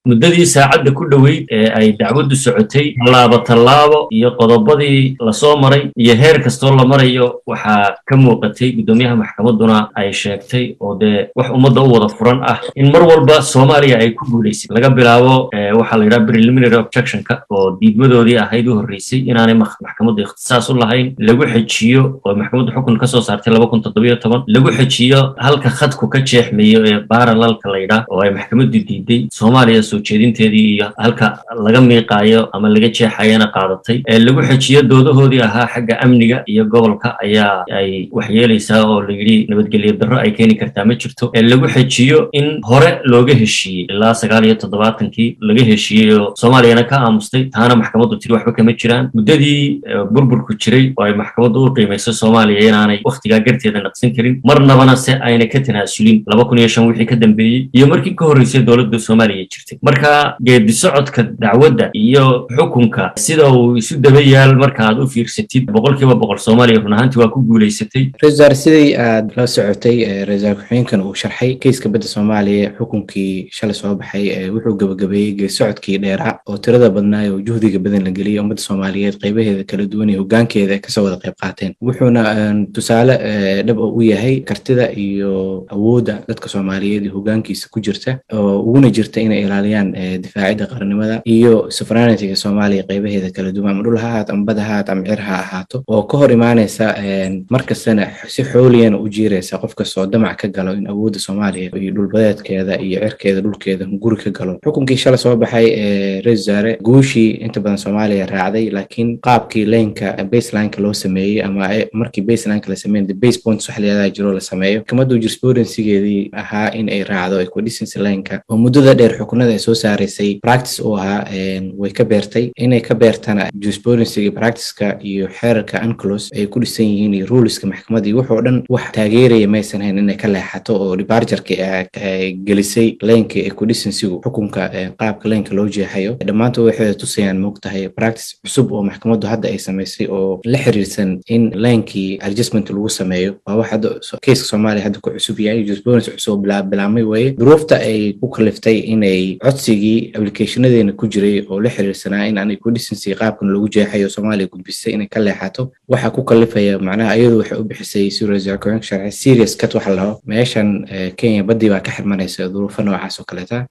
muddadii saacadda ku dhoweyd ee ay dacwaddu socotay tallaabo iyo qodobadii lasoo maray iyo heer kastoo la marayo waxaa ka muuqatay guddoomiyaha maxkamadduna ay sheegtay oo dee wax ummadda u wada furan ah in mar walba Soomaaliya ay ku guuleysay laga bilaabo waxa la yiraahdo preliminary objectionka oo diidmadoodii ahayd u horreysay inaanay maxkamaddu ikhtisaas u lahayn lagu xejiyo oo maxkamaddu xukun ka soo saartay 2017 lagu xejiyo halka khadku ka jeexmayo ee parallelka la yiraahdo oo ay maxkamaddu diiday Soomaaliya soo jeedinteedii iyo halka laga miiqaayo ama laga jeexayana qaadatay lagu xejiyo doodahoodii ahaa xagga amniga iyo gobolka ayaa ay wax yeelaysaa oo la yiri nabadgelyo darro ay keeni kartaa ma jirto lagu xejiyo in hore looga heshiiyey ilaa 79kii laga heshiiyey oo Soomaaliyana ka aamustay taana maxkamaddu tiri waxba kama jiraan muddadii burburku jiray oo ay maxkamaddu u qiimeysay Soomaaliya inaanay waqtiga garteeda naqsin karin marnabana se ayna ka tanaasulin 2005 wixii ka dambeeyay iyo markii ka horreysay dawladda Soomaaliya jirtay marka geedi socodka dacwadda iyo xukunka sida uu isu daba yaal marka aad u fiirsatid 100% Soomaaliya run ahaantii waa ku guuleysatay Ra'iisul sidii aad la socotay ra'iisul ku-xigeenkan uu sharxay kiiska badda Soomaaliya xukunkii shalay soo baxay wuxuu gabagabeeyay geedi socodkii dheeraa oo tirada badnaa oo juhdiga badan la geliyay ummadda Soomaaliyeed qaybaheeda kala duwan iyo hoggaankeeda ka soo wada qayb qaateen wuxuuna tusaale dhab u yahay kartida iyo awoodda dadka Soomaaliyeed iyo hoggaankiisa ku jirta oo uguna jirta inay ilaaliyaan difaacidda qaranimada iyo sovereignty-ga Soomaaliya qaybaheeda kala duwan ama dhul ha ahaato ama bad ha ahaato ama cir ha ahaato oo ka hor imaanaysa markastana si xooliyan u jiiraysa qof kastoo damac ka galo in awoodda Soomaaliya iyo dhulbadeedkeeda iyo cirkeeda dhulkeeda guri ka galo xukunkii shalay soo baxay ra'iisul guushii inta badan Soomaaliya raacday laakiin qaabkii leenka baseline-ka loo sameeyay ama markii baseline-ka la sameeyay base points wax la jiro la sameeyo maxkamaddu jurisprudency-geedii ahaa in ay raacdo equidistancy lane-ka oo muddada dheer xukunada ay soo saareysay practice oo ahaa way ka beertay inay ka beertana jurisprudency-ga practice-ka iyo xeerarka UNCLOS ay ku dhisan yihiin iyo rules-ka maxkamadda iyo wuxuu dhan wax taageeraya maysan hayn inay ka leexato oo departure-ka ay gelisay lane-ka equidistancy-gu xukunka qaabka lane-ka loo jeexayo dhammaantood waxay tusayaan moogtahay practice cusub oo maxkamaddu hadda ay samaysay oo la xiriirsan in lane-kii adjustment lagu sameeyo waa wax hadda case Soomaaliya hadda ku cusub yahay jurisprudency cusub bilaamay way duruufta ay ku kaliftay inay codsigii applicationadeena ku jiray oo la xiriirsanaa in aan equidistancy qaabkan loogu jeexayo Soomaaliya gudbisay inay ka leexato waxa ku kalifaya macnaha iyadu waxay u bixisay sharci serious cut waxa la rabo meeshan Kenya badii baa ka xirmanaysa duruufo noocaas oo kale